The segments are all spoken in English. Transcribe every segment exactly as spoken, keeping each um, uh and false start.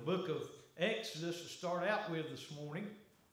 book of Exodus to start out with this morning.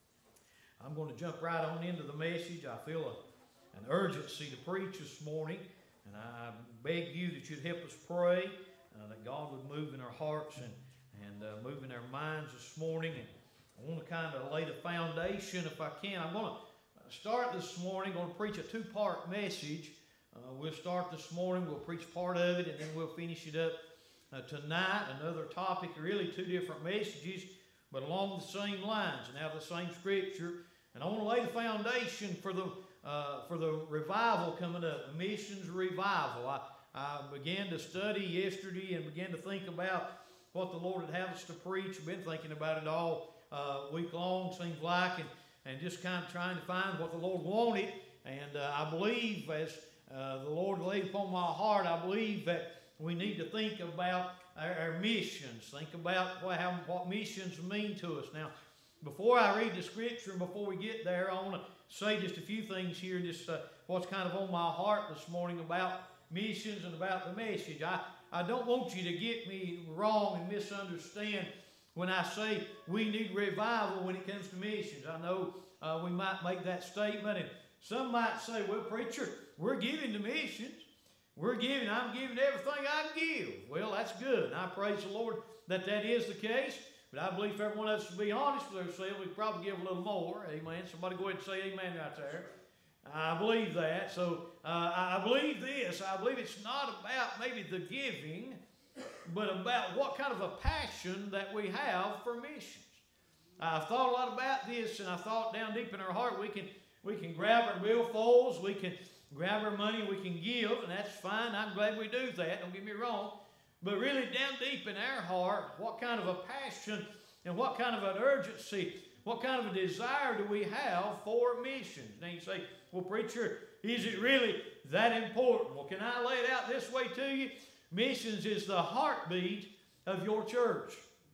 I'm going to jump right on into the message. I feel a, an urgency to preach this morning, and I beg you that you'd help us pray uh, that God would move in our hearts and, and uh, move in our minds this morning. And I want to kind of lay the foundation if I can. I'm going to start this morning, going to preach a two-part message. Uh, we'll start this morning, we'll preach part of it, and then we'll finish it up uh, tonight. Another topic, really two different messages, but along the same lines and have the same scripture. And I want to lay the foundation for the uh, for the revival coming up, the missions revival. I, I began to study yesterday and began to think about what the Lord would have us to preach. I've been thinking about it all uh, week long, seems like, and, and just kind of trying to find what the Lord wanted. And uh, I believe as Uh, the Lord laid upon my heart, I believe that we need to think about our, our missions. Think about what, how, what missions mean to us. Now, before I read the scripture and before we get there, I want to say just a few things here, just uh, what's kind of on my heart this morning about missions and about the message. I, I don't want you to get me wrong and misunderstand when I say we need revival when it comes to missions. I know uh, we might make that statement, and some might say, well, preacher, we're giving to missions. We're giving, I'm giving everything I can give. Well, that's good. And I praise the Lord that that is the case. But I believe if everyone else to be honest with themselves, we'd probably give a little more. Amen. Somebody go ahead and say amen right there. I believe that. So uh, I believe this. I believe it's not about maybe the giving, but about what kind of a passion that we have for missions. I've thought a lot about this, and I thought down deep in our heart we can we can grab our billfolds, we can grab our money, we can give, and that's fine. I'm glad we do that. Don't get me wrong. But really down deep in our heart, what kind of a passion and what kind of an urgency, what kind of a desire do we have for missions? Now you say, well, preacher, is it really that important? Well, can I lay it out this way to you? Missions is the heartbeat of your church.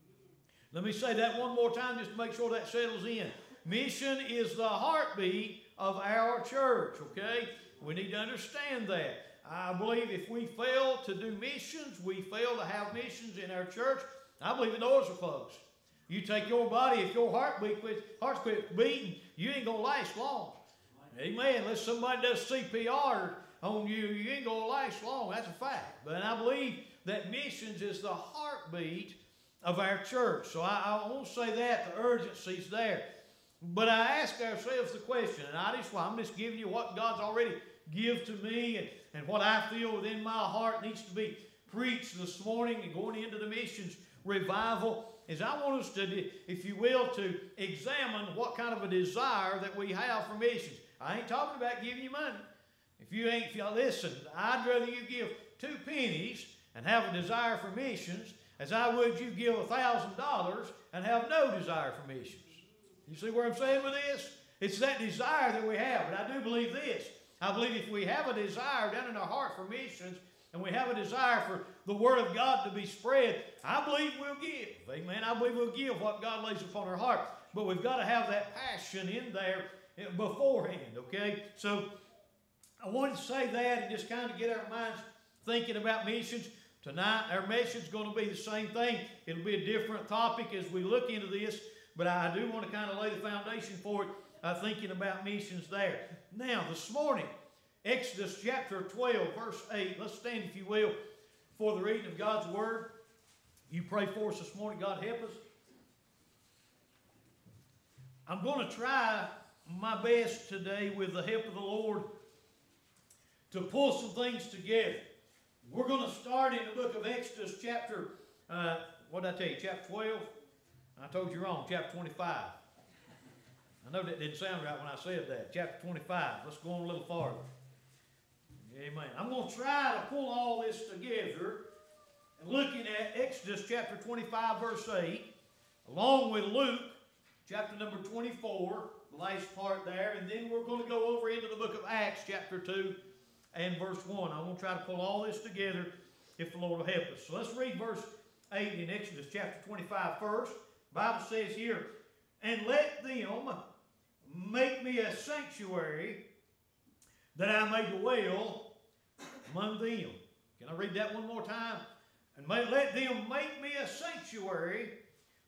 Let me say that one more time just to make sure that settles in. Mission is the heartbeat of our church, okay? We need to understand that. I believe if we fail to do missions, we fail to have missions in our church. I believe it knows it, folks. You take your body, if your heartbeat quit, heart's quit beating, you ain't going to last long. Amen. Unless somebody does C P R on you, you ain't going to last long. That's a fact. But I believe that missions is the heartbeat of our church. So I, I won't say that. The urgency's there. But I ask ourselves the question, and I just, well, I'm just giving you what God's already give to me and, and what I feel within my heart needs to be preached this morning and going into the missions revival, is I want us to, if you will, to examine what kind of a desire that we have for missions. I ain't talking about giving you money. If you ain't, if you listen, I'd rather you give two pennies and have a desire for missions as I would you give a thousand dollars and have no desire for missions. You see where I'm saying with this? It's that desire that we have. But I do believe this. I believe if we have a desire down in our heart for missions and we have a desire for the Word of God to be spread, I believe we'll give. Amen. I believe we'll give what God lays upon our heart. But we've got to have that passion in there beforehand, okay? So I wanted to say that and just kind of get our minds thinking about missions. Tonight, our message is going to be the same thing. It'll be a different topic as we look into this. But I do want to kind of lay the foundation for it, uh, thinking about missions there. Now, this morning, Exodus chapter twelve, verse eight. Let's stand, if you will, for the reading of God's Word. You pray for us this morning. God help us. I'm going to try my best today with the help of the Lord to pull some things together. We're going to start in the book of Exodus chapter, uh, what did I tell you, chapter twelve? I told you wrong, chapter twenty-five. I know that didn't sound right when I said that. Chapter twenty-five. Let's go on a little farther. Amen. I'm going to try to pull all this together and looking at Exodus chapter twenty-five, verse eight, along with Luke chapter number twenty-four, the last part there, and then we're going to go over into the book of Acts chapter two and verse one. I'm going to try to pull all this together if the Lord will help us. So let's read verse eight in Exodus chapter twenty-five first. The Bible says here, and let them make me a sanctuary that I may dwell among them. Can I read that one more time? And may, let them make me a sanctuary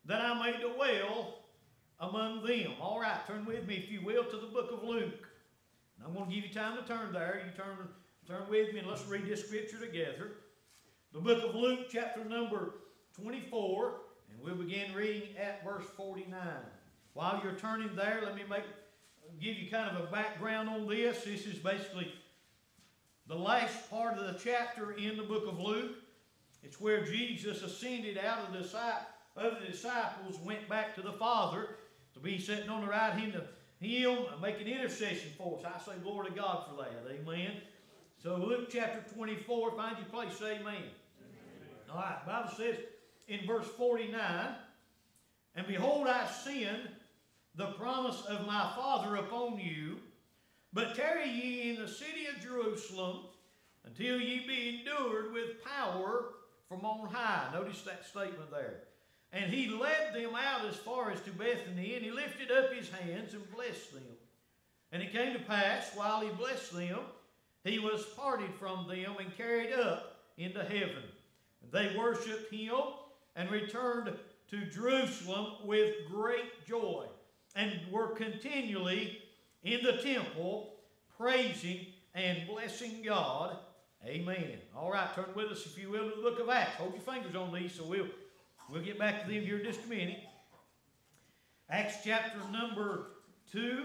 that I may dwell among them. All right, turn with me, if you will, to the book of Luke. And I'm going to give you time to turn there. You turn, turn with me and let's read this scripture together. The book of Luke, chapter number twenty-four, and we'll begin reading at verse forty-nine. While you're turning there, let me make give you kind of a background on this. This is basically the last part of the chapter in the book of Luke. It's where Jesus ascended out of the, of the disciples, went back to the Father to be sitting on the right hand of Him, making intercession for us. I say glory to God for that. Amen. So Luke chapter twenty-four, find your place, say amen. Amen. All right, the Bible says in verse forty-nine, and behold, I send the promise of my Father upon you, but tarry ye in the city of Jerusalem until ye be endured with power from on high. Notice that statement there. And he led them out as far as to Bethany, and he lifted up his hands and blessed them. And it came to pass, while he blessed them, he was parted from them and carried up into heaven. And they worshipped him and returned to Jerusalem with great joy, and were continually in the temple praising and blessing God. Amen. All right, turn with us, if you will, to the book of Acts. Hold your fingers on these, so we'll, we'll get back to them here in just a minute. Acts chapter number two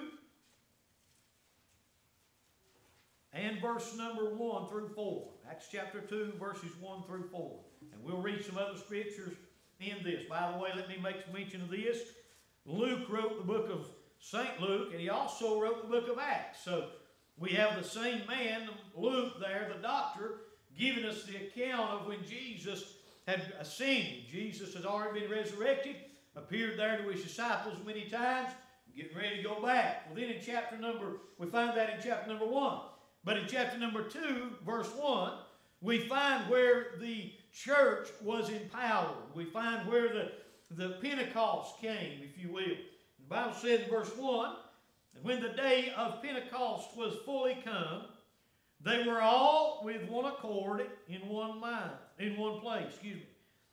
and verse number one through four. Acts chapter two, verses one through four. And we'll read some other scriptures in this. By the way, let me make some mention of this. Luke wrote the book of Saint Luke, and he also wrote the book of Acts. So we have the same man, Luke there, the doctor, giving us the account of when Jesus had ascended. Jesus has already been resurrected, appeared there to his disciples many times, getting ready to go back. Well, then in chapter number, we find that in chapter number one. But in chapter number two, verse one, we find where the church was empowered. We find where the, the Pentecost came, if you will. The Bible said in verse one, and when the day of Pentecost was fully come, they were all with one accord in one mind, in one place, excuse me.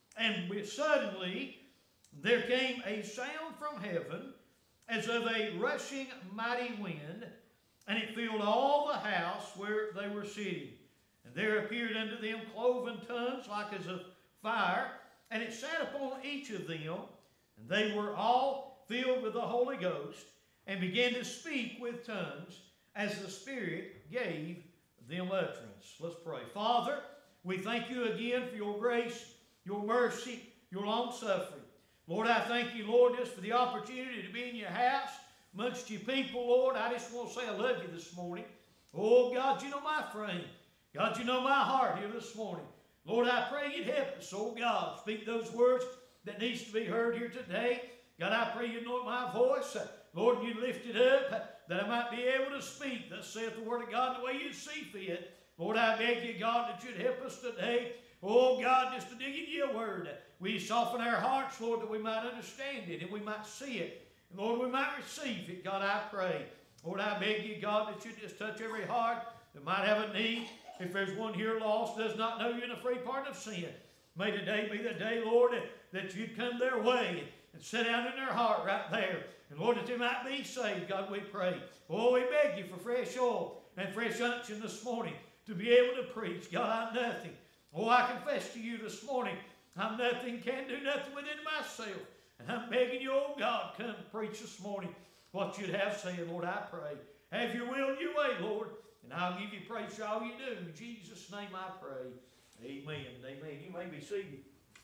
And suddenly there came a sound from heaven as of a rushing mighty wind, and it filled all the house where they were sitting. And there appeared unto them cloven tongues like as of fire, and it sat upon each of them, and they were all filled with the Holy Ghost, and began to speak with tongues as the Spirit gave them utterance. Let's pray. Father, we thank you again for your grace, your mercy, your long-suffering. Lord, I thank you, Lord, just for the opportunity to be in your house amongst your people, Lord. I just want to say I love you this morning. Oh, God, you know my frame. God, you know my heart here this morning. Lord, I pray you'd help us, oh God, speak those words that needs to be heard here today. God, I pray you'd anoint my voice. Lord, you lift it up that I might be able to speak. Thus saith the word of God the way you see fit. Lord, I beg you, God, that you'd help us today. Oh, God, just to dig into your word. We soften our hearts, Lord, that we might understand it and we might see it. And Lord, we might receive it. God, I pray. Lord, I beg you, God, that you'd just touch every heart that might have a need. If there's one here lost, does not know you in a free pardon of sin, may today be the day, Lord, that you'd come their way and sit down in their heart right there. And Lord, that they might be saved, God, we pray. Oh, we beg you for fresh oil and fresh unction this morning to be able to preach. God, I'm nothing. Oh, I confess to you this morning, I'm nothing, can't do nothing within myself. And I'm begging you, oh God, come preach this morning what you'd have said, Lord, I pray. Have your will and your way, Lord. And I'll give you praise for all you do. In Jesus' name I pray. Amen. Amen. You may be seated.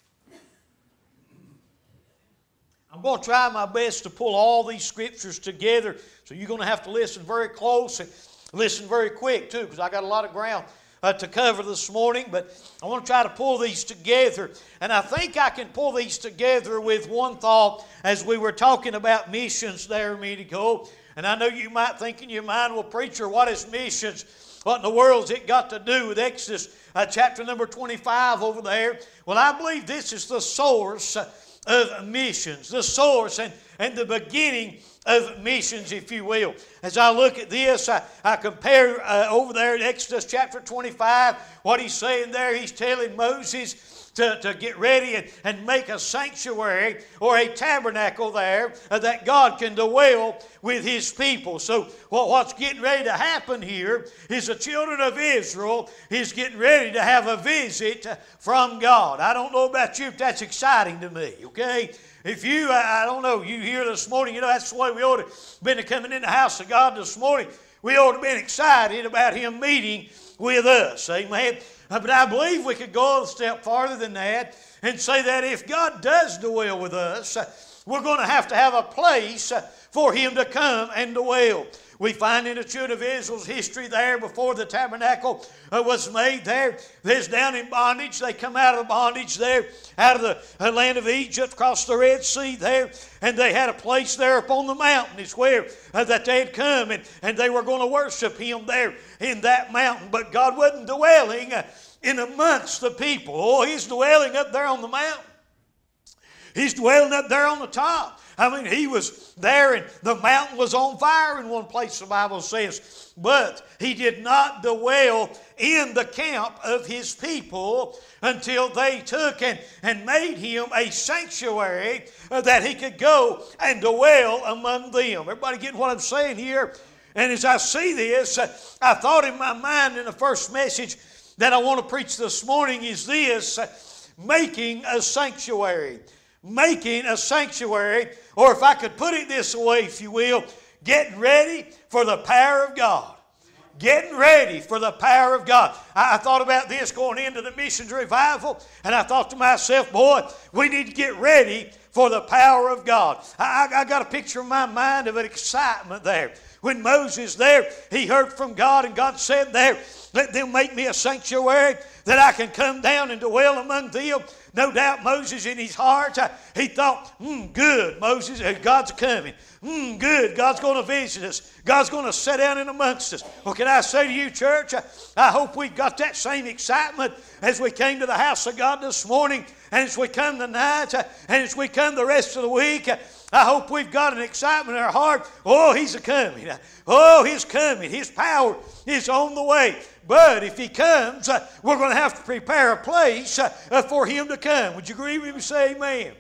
I'm going to try my best to pull all these scriptures together. So you're going to have to listen very close and listen very quick too, because I got a lot of ground uh, to cover this morning. But I want to try to pull these together. And I think I can pull these together with one thought as we were talking about missions there a minute ago. And I know you might think in your mind, well, preacher, what is missions? What in the world's it got to do with Exodus uh, chapter number twenty-five over there? Well, I believe this is the source of missions. The source. And, and the beginning of missions, if you will. As I look at this, I, I compare uh, over there in Exodus chapter twenty-five, what he's saying there. He's telling Moses to, to get ready and, and make a sanctuary or a tabernacle there uh, that God can dwell with His people. So well, what's getting ready to happen here is the children of Israel is getting ready to have a visit from God. I don't know about you, but that's exciting to me, okay? If you, I don't know, you here this morning, you know, that's the way we ought to have been coming in the house of God this morning. We ought to have been excited about Him meeting with us, amen. But I believe we could go a step farther than that and say that if God does dwell with us, we're going to have to have a place for Him to come and dwell. We find in the children of Israel's history there before the tabernacle uh, was made there. There's down in bondage. They come out of bondage there, out of the uh, land of Egypt, across the Red Sea there. And they had a place there upon the mountain. It's where uh, that they had come. And, and they were going to worship Him there in that mountain. But God wasn't dwelling uh, in amongst the people. Oh, He's dwelling up there on the mountain. He's dwelling up there on the top. I mean, He was there and the mountain was on fire in one place, the Bible says. But He did not dwell in the camp of His people until they took and, and made Him a sanctuary that He could go and dwell among them. Everybody getting what I'm saying here? And as I see this, I thought in my mind in the first message that I want to preach this morning is this: making a sanctuary. Making a sanctuary, or if I could put it this way, if you will, getting ready for the power of God. Getting ready for the power of God. I, I thought about this going into the missions revival, and I thought to myself, boy, we need to get ready for the power of God. I, I, I got a picture in my mind of an excitement there. When Moses there, he heard from God, and God said there, let them make me a sanctuary that I can come down and dwell among them. No doubt Moses in his heart, uh, he thought, hmm, good, Moses, uh, God's coming. Hmm, good, God's going to visit us. God's going to sit down in amongst us. Well, can I say to you, church, uh, I hope we've got that same excitement as we came to the house of God this morning, and as we come tonight, uh, and as we come the rest of the week. Uh, I hope we've got an excitement in our heart. Oh, He's a-coming. Oh, He's coming. His power is on the way. But if He comes, uh, we're going to have to prepare a place uh, for Him to come. Would you agree with me and say amen?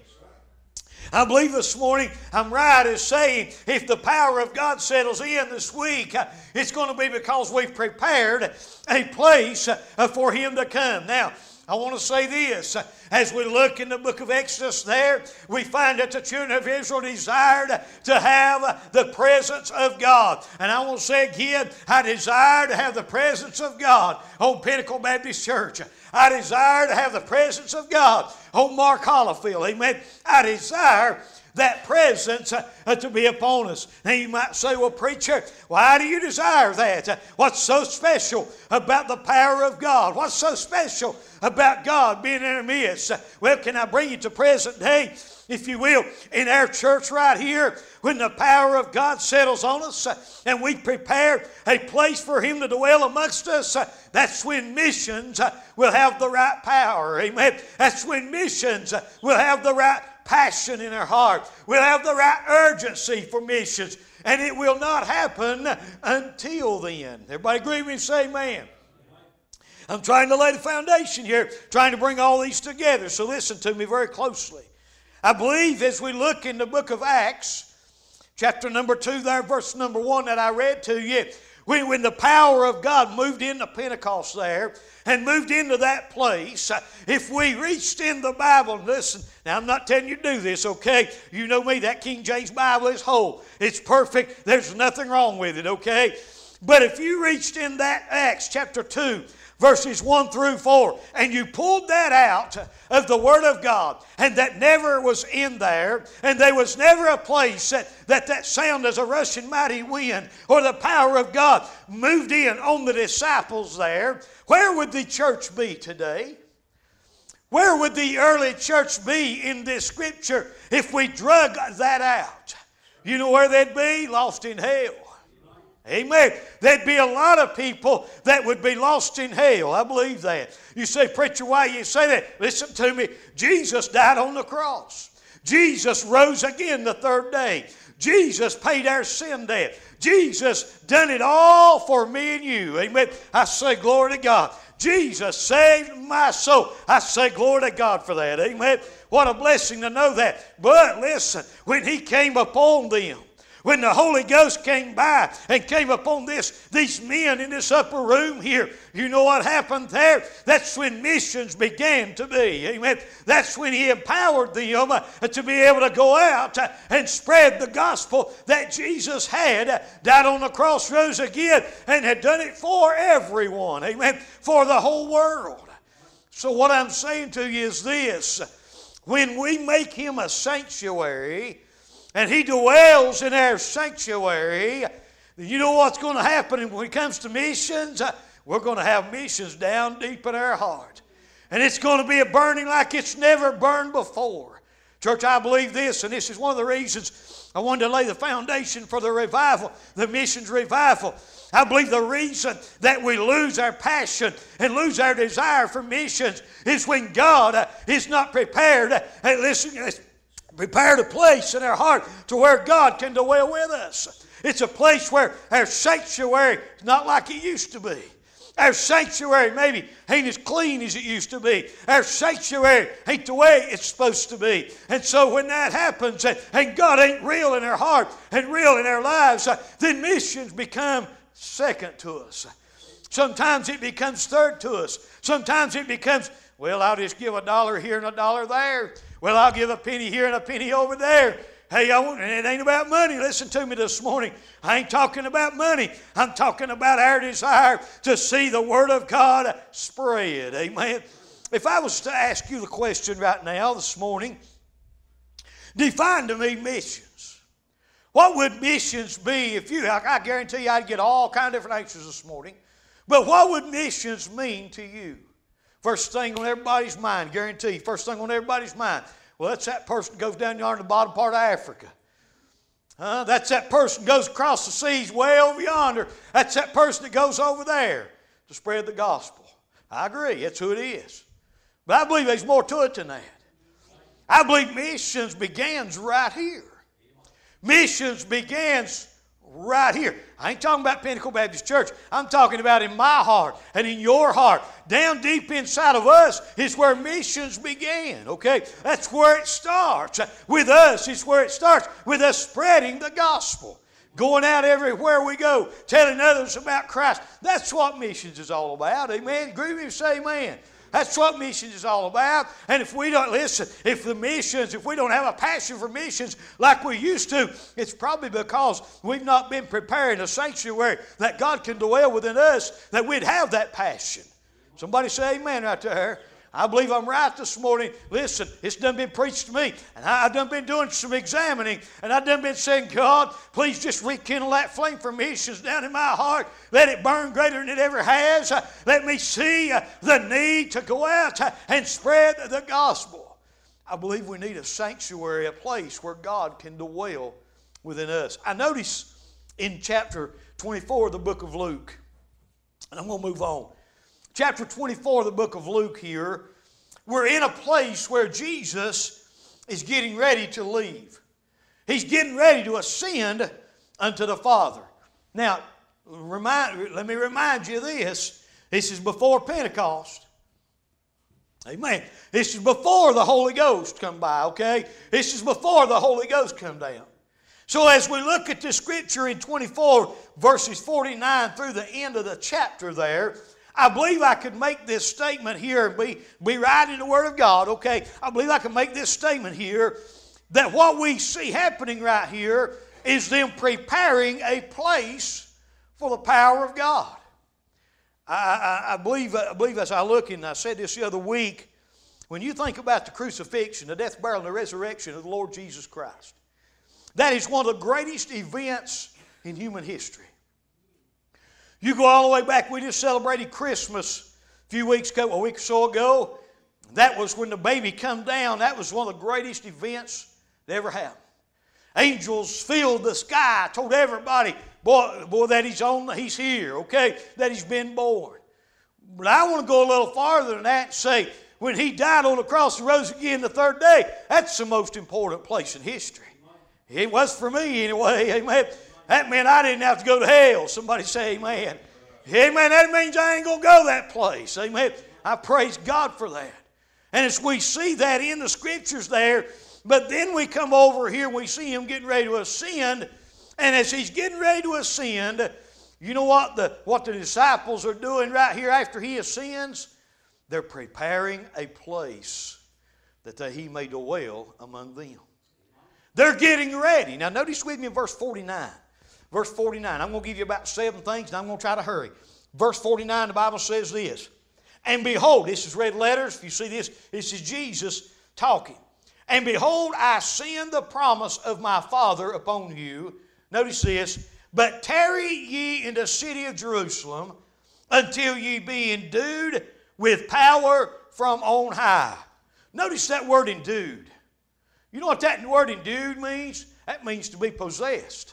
I believe this morning I'm right as saying if the power of God settles in this week, uh, it's going to be because we've prepared a place uh, for Him to come. Now, I want to say this. As we look in the book of Exodus there, we find that the children of Israel desired to have the presence of God. And I want to say again, I desire to have the presence of God on Pinnacle Baptist Church. I desire to have the presence of God on Mark Hollifield. Amen. I desire that presence uh, to be upon us. Now you might say, well, preacher, why do you desire that? Uh, what's so special about the power of God? What's so special about God being in our midst? Uh, well, can I bring you to present day, if you will, in our church right here, when the power of God settles on us uh, and we prepare a place for Him to dwell amongst us, uh, that's when missions uh, will have the right power. Amen. That's when missions uh, will have the right passion in our heart. We'll have the right urgency for missions. And it will not happen until then. Everybody agree with me and say amen? I'm trying to lay the foundation here, trying to bring all these together. So listen to me very closely. I believe as we look in the book of Acts, chapter number two there, verse number one that I read to you, when, when the power of God moved into Pentecost there, and moved into that place, if we reached in the Bible, listen, now I'm not telling you to do this, okay? You know me, that King James Bible is whole. It's perfect. There's nothing wrong with it, okay? But if you reached in that Acts chapter two, verses one through four, and you pulled that out of the Word of God, and that never was in there, and there was never a place that that, that sound as a rushing mighty wind or the power of God moved in on the disciples there, where would the church be today? Where would the early church be in this scripture if we drug that out? You know where they'd be? Lost in hell. Amen. There'd be a lot of people that would be lost in hell. I believe that. You say, preacher, why you say that? Listen to me. Jesus died on the cross. Jesus rose again the third day. Jesus paid our sin debt. Jesus done it all for me and you. Amen. I say glory to God. Jesus saved my soul. I say glory to God for that. Amen. What a blessing to know that. But listen, when He came upon them, when the Holy Ghost came by and came upon this, these men in this upper room here, you know what happened there? That's when missions began to be. Amen. That's when He empowered them uh, to be able to go out uh, and spread the gospel that Jesus had uh, died on the cross, rose again, and had done it for everyone. Amen. For the whole world. So what I'm saying to you is this. When we make Him a sanctuary, and He dwells in our sanctuary, you know what's going to happen when it comes to missions? We're going to have missions down deep in our heart. And it's going to be a burning like it's never burned before. Church, I believe this, and this is one of the reasons I wanted to lay the foundation for the revival, the missions revival. I believe the reason that we lose our passion and lose our desire for missions is when God is not prepared. And listen, prepared a place in our heart to where God can dwell with us. It's a place where our sanctuary is not like it used to be. Our sanctuary maybe ain't as clean as it used to be. Our sanctuary ain't the way it's supposed to be. And so when that happens and, and God ain't real in our heart and real in our lives, uh, then missions become second to us. Sometimes it becomes third to us. Sometimes it becomes, well, I'll just give a dollar here and a dollar there. Well, I'll give a penny here and a penny over there. Hey, I want, and it ain't about money. Listen to me this morning. I ain't talking about money. I'm talking about our desire to see the Word of God spread. Amen. If I was to ask you the question right now this morning, define to me missions. What would missions be if you, I, I guarantee you I'd get all kinds of different answers this morning. But what would missions mean to you? First thing on everybody's mind, guarantee you, first thing on everybody's mind, well, that's that person that goes down yonder in the bottom part of Africa. Uh, that's that person that goes across the seas way over yonder. That's that person that goes over there to spread the gospel. I agree, that's who it is. But I believe there's more to it than that. I believe missions begins right here. Missions begins right here. I ain't talking about Pentecostal Baptist Church. I'm talking about in my heart and in your heart. Down deep inside of us is where missions began, okay? That's where it starts. With us is where it starts, with us spreading the gospel. Going out everywhere we go, telling others about Christ. That's what missions is all about, amen? Agree with me? Say amen. That's what missions is all about. And if we don't listen, if the missions, if we don't have a passion for missions like we used to, it's probably because we've not been preparing a sanctuary that God can dwell within us, that we'd have that passion. Somebody say amen right there. I believe I'm right this morning. Listen, it's done been preached to me, and I've done been doing some examining, and I've done been saying, God, please just rekindle that flame for missions down in my heart. Let it burn greater than it ever has. Uh, let me see uh, the need to go out uh, and spread the gospel. I believe we need a sanctuary, a place where God can dwell within us. I notice in chapter twenty-four of the book of Luke, and I'm going to move on. Chapter twenty-four of the book of Luke here, we're in a place where Jesus is getting ready to leave. He's getting ready to ascend unto the Father. Now, remind, let me remind you of this. This is before Pentecost. Amen. This is before the Holy Ghost come by, okay? This is before the Holy Ghost come down. So as we look at the scripture in twenty-four, verses forty-nine through the end of the chapter there, I believe I could make this statement here and be, be right in the Word of God, okay? I believe I can make this statement here that what we see happening right here is them preparing a place for the power of God. I, I, I, believe, I believe as I look, and I said this the other week, when you think about the crucifixion, the death, burial, and the resurrection of the Lord Jesus Christ, that is one of the greatest events in human history. You go all the way back, we just celebrated Christmas a few weeks ago, a week or so ago. That was when the baby come down. That was one of the greatest events that ever happened. Angels filled the sky, told everybody, boy, boy, that he's on, he's here, okay, that he's been born. But I want to go a little farther than that and say, when He died on the cross and rose again the third day, that's the most important place in history. It was for me anyway, amen. That meant I didn't have to go to hell. Somebody say amen. Amen, that means I ain't going to go that place, amen. I praise God for that. And as we see that in the Scriptures there, but then we come over here and we see Him getting ready to ascend, and as He's getting ready to ascend, you know what the, what the disciples are doing right here after He ascends? They're preparing a place that they, He may dwell among them. They're getting ready. Now notice with me in verse forty-nine. Verse forty-nine. I'm going to give you about seven things and I'm going to try to hurry. Verse forty-nine, the Bible says this. And behold, this is red letters. If you see this, this is Jesus talking. And behold, I send the promise of my Father upon you. Notice this. But tarry ye in the city of Jerusalem until ye be endued with power from on high. Notice that word endued. You know what that word endued means? That means to be possessed.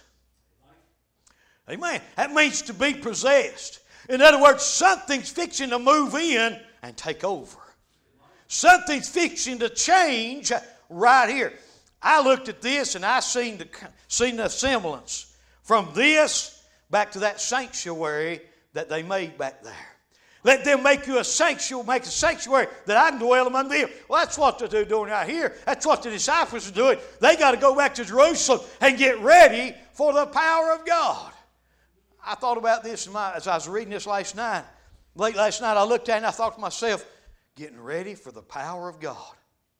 Amen. That means to be possessed. In other words, something's fixing to move in and take over. Something's fixing to change right here. I looked at this and I seen the, seen the semblance from this back to that sanctuary that they made back there. Let them make you a sanctuary, make a sanctuary that I can dwell among them. Well, that's what they're doing right here. That's what the disciples are doing. They got to go back to Jerusalem and get ready for the power of God. I thought about this in my, as I was reading this last night. Late last night I looked at it and I thought to myself, getting ready for the power of God.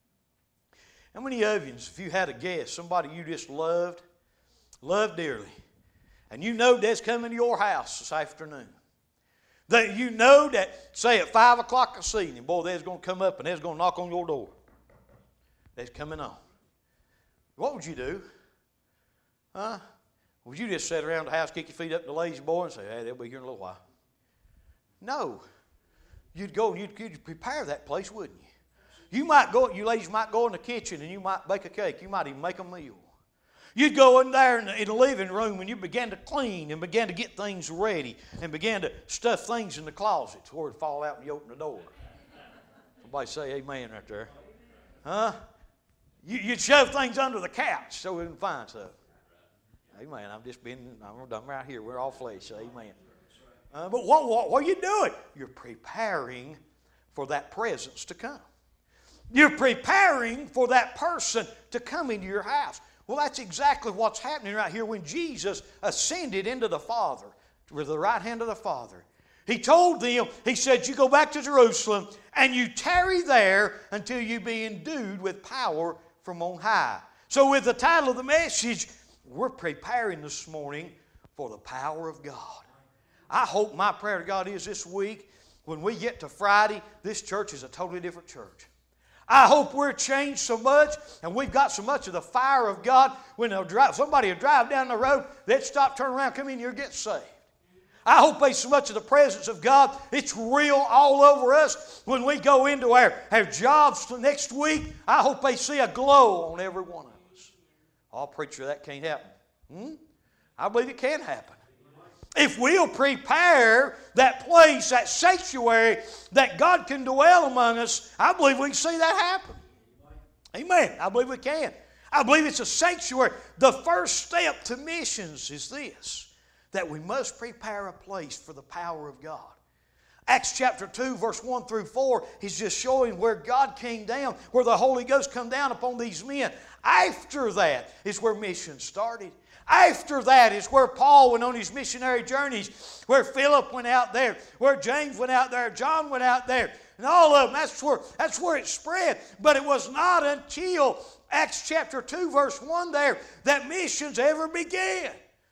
How many of you, if you had a guest, somebody you just loved, loved dearly, and you know that's coming to your house this afternoon, that you know that, say at five o'clock this evening, boy, they's going to come up and they's going to knock on your door. They's coming on. What would you do? Huh? Would you just sit around the house, kick your feet up to the lazy boy and say, hey, they'll be here in a little while? No. You'd go and you'd, you'd prepare that place, wouldn't you? You might go, you ladies might go in the kitchen and you might bake a cake. You might even make a meal. You'd go in there in the, in the living room and you began to clean and began to get things ready and began to stuff things in the closets where it'd fall out when you open the door. Somebody say amen right there. Huh? You, you'd shove things under the couch so we wouldn't find stuff. Amen. I'm just being, I'm, I'm right here. We're all flesh. Amen. Uh, but what, what, what are you doing? You're preparing for that presence to come. You're preparing for that person to come into your house. Well, that's exactly what's happening right here when Jesus ascended into the Father, to the right hand of the Father. He told them, He said, you go back to Jerusalem and you tarry there until you be endued with power from on high. So with the title of the message, we're preparing this morning for the power of God. I hope my prayer to God is this week, when we get to Friday, this church is a totally different church. I hope we're changed so much and we've got so much of the fire of God when they'll drive, somebody will drive down the road, they'd stop, turn around, come in here, get saved. I hope there's so much of the presence of God, it's real all over us when we go into our, our jobs next week. I hope they see a glow on every one of us. Oh, preacher, that can't happen. Hmm? I believe it can happen. If we'll prepare that place, that sanctuary, that God can dwell among us, I believe we can see that happen. Amen. I believe we can. I believe it's a sanctuary. The first step to missions is this, that we must prepare a place for the power of God. Acts chapter two, verse one through four, he's just showing where God came down, where the Holy Ghost come down upon these men. After that is where mission started. After that is where Paul went on his missionary journeys, where Philip went out there, where James went out there, John went out there, and all of them. That's where, that's where it spread. But it was not until Acts chapter two, verse one there, that missions ever began.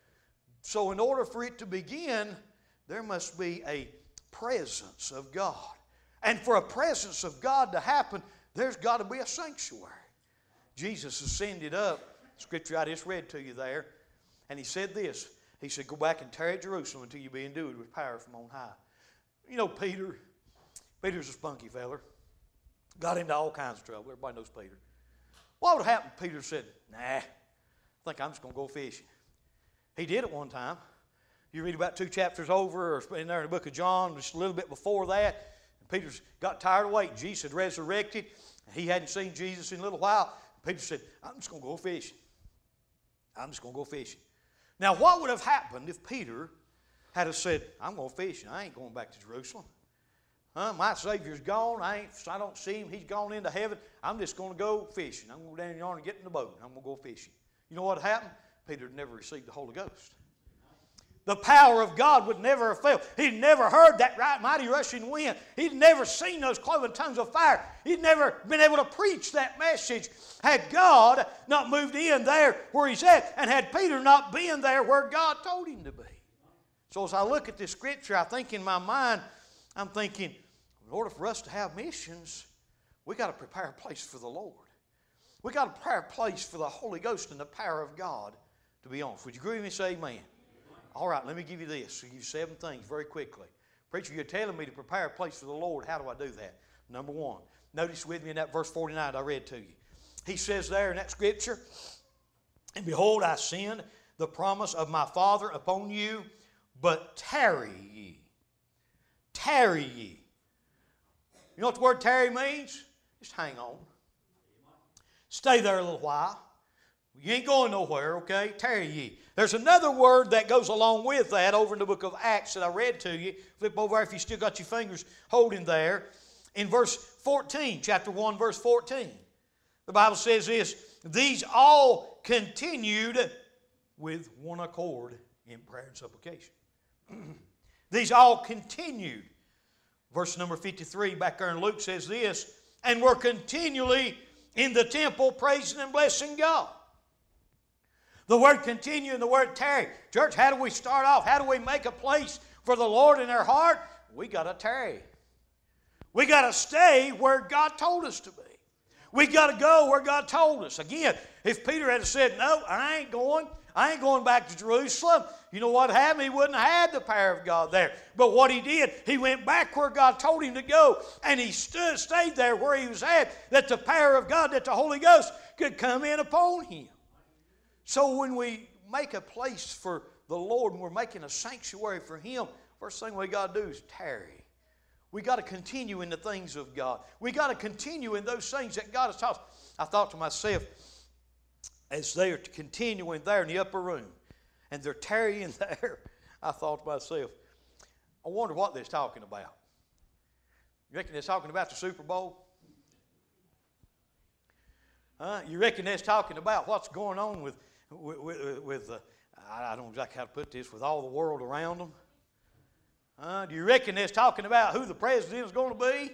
So in order for it to begin, there must be a presence of God. And for a presence of God to happen, there's got to be a sanctuary. Jesus ascended up, scripture I just read to you there, and He said this. He said, go back and tarry at Jerusalem until you be endued with power from on high. You know Peter, Peter's a spunky feller. Got into all kinds of trouble. Everybody knows Peter. What would happen if Peter said, nah, I think I'm just going to go fishing? He did it one time. You read about two chapters over, or in there in the book of John, just a little bit before that, Peter's got tired of waiting. Jesus had resurrected. He hadn't seen Jesus in a little while. Peter said, I'm just going to go fishing. I'm just going to go fishing. Now, what would have happened if Peter had have said, I'm going fishing. I ain't going back to Jerusalem. Huh? My Savior's gone. I, ain't, I don't see him. He's gone into heaven. I'm just going to go fishing. I'm going to go down in the yard and get in the boat. I'm going to go fishing. You know what happened? Peter had never received the Holy Ghost. The power of God would never have failed. He'd never heard that right mighty rushing wind. He'd never seen those cloven tongues of fire. He'd never been able to preach that message had God not moved in there where he's at, and had Peter not been there where God told him to be. So as I look at this scripture, I think in my mind, I'm thinking, in order for us to have missions, we got to prepare a place for the Lord. We got to prepare a place for the Holy Ghost and the power of God to be on us. Would you agree with me and say amen? All right, let me give you this. I'll give you seven things very quickly. Preacher, you're telling me to prepare a place for the Lord. How do I do that? Number one, notice with me in that verse forty-nine I read to you. He says there in that scripture, and behold, I send the promise of my Father upon you, but tarry ye. Tarry ye. You know what the word tarry means? Just hang on. Stay there a little while. You ain't going nowhere, okay? Tarry ye. There's another word that goes along with that over in the book of Acts that I read to you. Flip over if you still got your fingers holding there. In verse fourteen, chapter one, verse fourteen. The Bible says this, these all continued with one accord in prayer and supplication. These all continued. Verse number fifty-three back there in Luke says this, and were continually in the temple praising and blessing God. The word continue and the word tarry. Church, how do we start off? How do we make a place for the Lord in our heart? We got to tarry. We got to stay where God told us to be. We got to go where God told us. Again, if Peter had said, no, I ain't going. I ain't going back to Jerusalem. You know what happened? He wouldn't have had the power of God there. But what he did, he went back where God told him to go. And he stood, stayed there where he was at, that the power of God, that the Holy Ghost could come in upon him. So when we make a place for the Lord and we're making a sanctuary for him, first thing we got to do is tarry. We got to continue in the things of God. We got to continue in those things that God has taught us. I thought to myself, as they are continuing there in the upper room, and they're tarrying there, I thought to myself, I wonder what they're talking about. You reckon they're talking about the Super Bowl? Huh? You reckon they're talking about what's going on with, with, with, with uh, I don't know exactly how to put this, with all the world around them? Uh, do you reckon they're talking about who the president is going to be?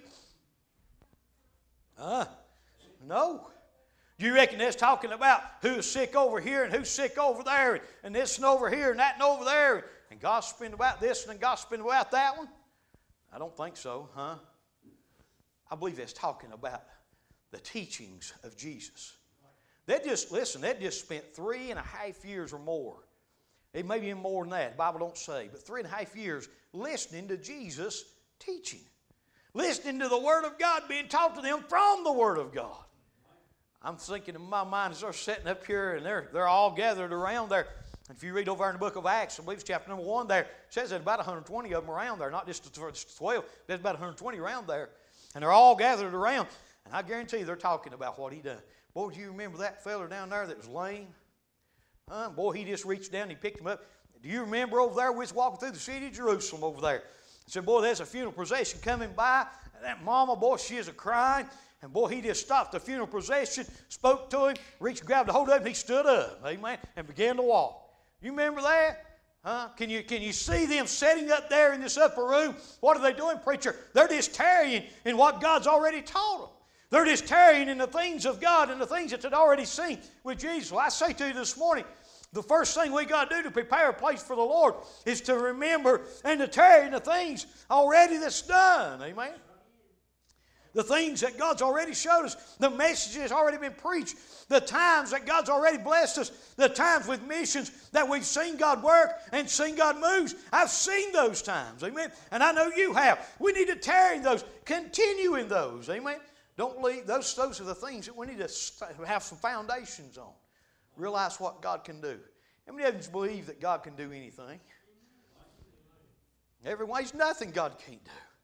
Uh, no. Do you reckon they're talking about who's sick over here and who's sick over there, and, and this and over here and that and over there, and gossiping about this and gossiping about that one? I don't think so, huh? I believe it's talking about the teachings of Jesus. They just, listen, they just spent three and a half years or more. It may be even more than that. The Bible don't say. But three and a half years listening to Jesus teaching. Listening to the Word of God being taught to them from the Word of God. I'm thinking in my mind as they're sitting up here and they're, they're all gathered around there. And if you read over in the book of Acts, I believe it's chapter number one there, it says there's about one hundred twenty of them around there. Not just twelve, there's about one hundred twenty around there. And they're all gathered around. And I guarantee you they're talking about what he done. Boy, do you remember that fella down there that was lame? Huh? Boy, he just reached down and he picked him up. Do you remember over there, we was walking through the city of Jerusalem over there. I said, boy, there's a funeral procession coming by. And that mama, boy, she is a-crying. And boy, he just stopped the funeral procession, spoke to him, reached, grabbed a hold of him, and he stood up, amen, and began to walk. You remember that? Huh? Can you, can you see them sitting up there in this upper room? What are they doing, preacher? They're just tarrying in what God's already taught them. They're just tarrying in the things of God and the things that they'd already seen with Jesus. Well, I say to you this morning, the first thing we got to do to prepare a place for the Lord is to remember and to tarry in the things already that's done. Amen? The things that God's already showed us. The message that's already been preached. The times that God's already blessed us. The times with missions that we've seen God work and seen God move. I've seen those times. Amen? And I know you have. We need to tarry in those. Continue in those. Amen? Don't leave. Those, those are the things that we need to have some foundations on. Realize what God can do. How many of you believe that God can do anything? Everyone's nothing God can't do.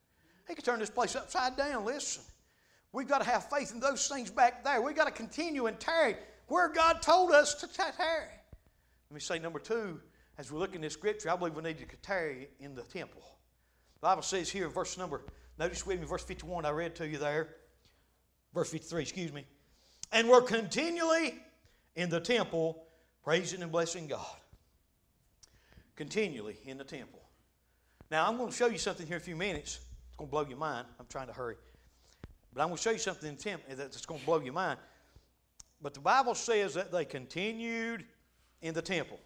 He could turn this place upside down. Listen, we've got to have faith in those things back there. We've got to continue and tarry where God told us to tarry. Let me say number two, as we look in this scripture, I believe we need to tarry in the temple. The Bible says here in verse number, notice with me, verse fifty-one, I read to you there. Verse fifty-three, excuse me. And we're continually in the temple, praising and blessing God. Continually in the temple. Now, I'm going to show you something here in a few minutes. It's going to blow your mind. I'm trying to hurry. But I'm going to show you something in the temple that's going to blow your mind. But the Bible says that they continued in the temple.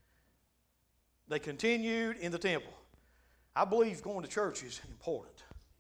They continued in the temple. I believe going to church is important.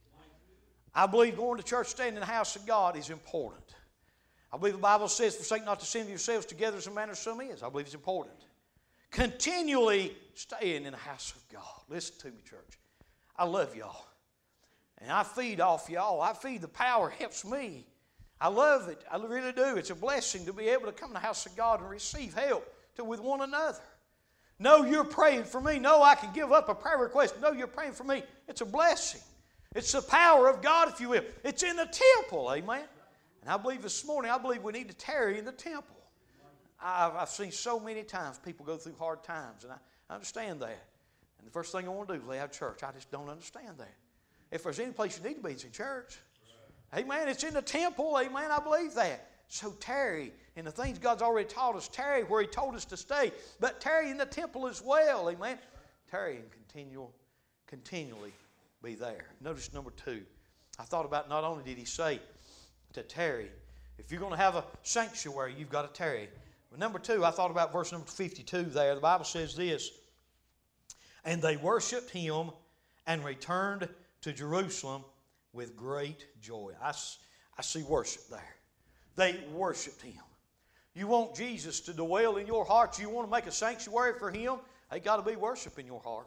I believe going to church, staying in the house of God is important. I believe the Bible says, forsake not to assemble yourselves together as a manner of some is. I believe it's important. Continually staying in the house of God. Listen to me, church. I love y'all. And I feed off y'all. I feed the power. It helps me. I love it. I really do. It's a blessing to be able to come to the house of God and receive help to, with one another. No, you're praying for me. No, I can give up a prayer request. No, you're praying for me. It's a blessing. It's the power of God, if you will. It's in the temple, amen. And I believe this morning, I believe we need to tarry in the temple. I've, I've seen so many times people go through hard times, and I, I understand that. And the first thing I want to do is lay out church. I just don't understand that. If there's any place you need to be, it's in church. Amen. It's in the temple, amen. I believe that. So tarry in the things God's already taught us. Tarry where He told us to stay. But tarry in the temple as well, amen. Tarry and continual, continually be there. Notice number two. I thought about not only did He say to tarry. If you're going to have a sanctuary, you've got to tarry. But number two, I thought about verse number fifty-two there. The Bible says this. And they worshiped Him and returned to Jerusalem with great joy. I, I see worship there. They worshiped Him. You want Jesus to dwell in your heart. You want to make a sanctuary for Him. They got to be worship in your heart.